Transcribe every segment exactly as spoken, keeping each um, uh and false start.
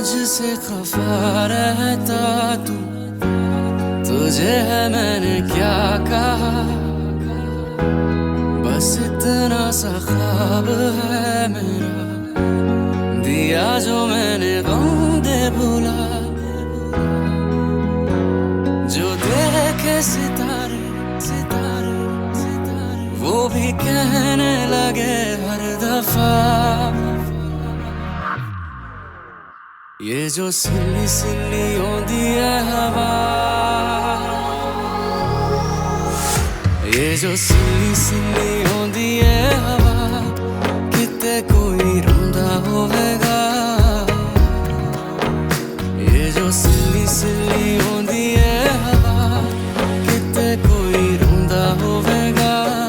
मुझसे खफा रहता तू, तुझे है मैंने क्या कहा, बस इतना सा ख्वाब है मेरा, दिया जो मैंने गम दे भुला, जो देखे सितारे सितारे सितारे वो भी कहने लगे हर दफा, ये जो सिली सिली होती है हवा, ये जो सिली सिली होती है हवा, किते कोई रोंदा होवेगा, ये जो सिली सिली होती है हवा, किते कोई रोंदा होवेगा।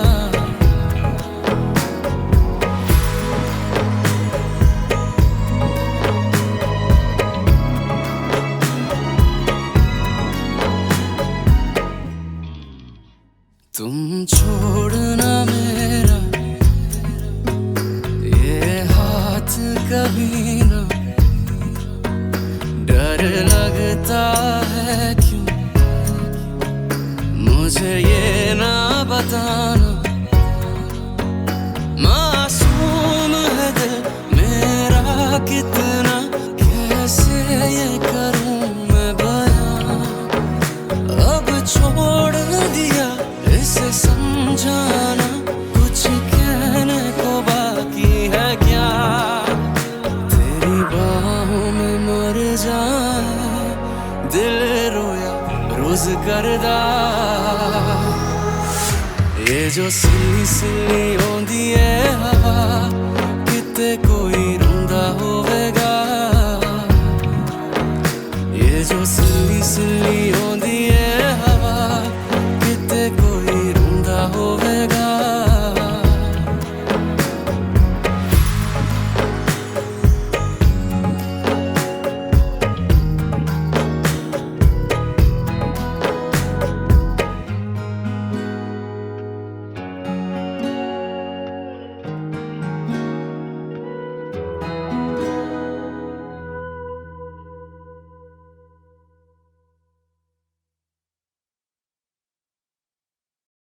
तुम छोड़ना मेरा ये हाथ कभी ना, डर लगता है क्यों मुझे ये ना बताना, मासूम है दिल मेरा कितना, कैसे ये करूं मैं बयां, अब छोड़ दिया इसे समझाना, कुछ कहने को बाकी है क्या, तेरी बाहों में मर जाए दिल रोया रोज करदा, ये जो सिली सिली होती है हवा, किते कोई रोंदा होवेगा, ये जो सिली सिली होती है